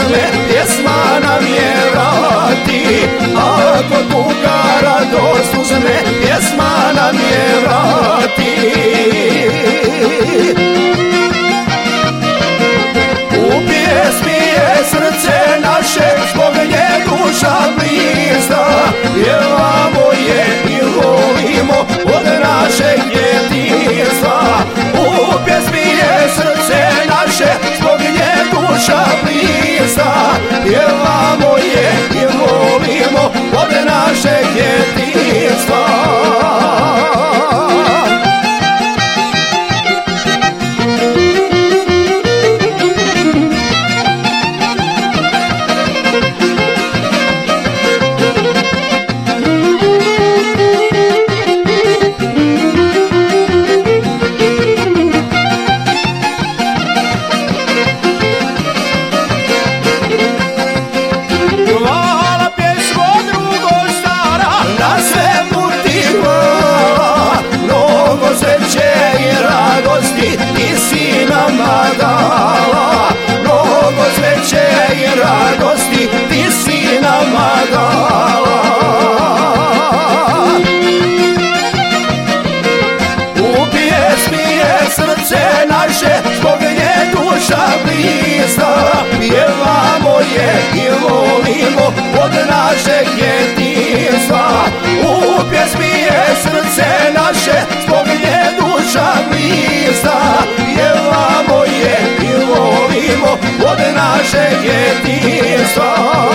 uzme, pjesma nam je vrati. Ako tuga radost uzme, pjesma nam je vrati. U pjesmi je srce naše, zbog nje duša blizna. Pjevamo je i volimo od našeg djetinjstva. U pjesmi je srce naše, zbog nje duša blizna. Pjevamo je i volimo od našeg djetinjstva. Ti si nama dala mnogo sreće i radosti, ti si nama dala. U pjesmi je srce naše, zbog nje duša blizna. Pjevamo je i volimo od našeg djetinjstva. U pjesmi je srce naše, zbog nje duša blizna. Pjevamo je i volimo od našeg djetinjstva.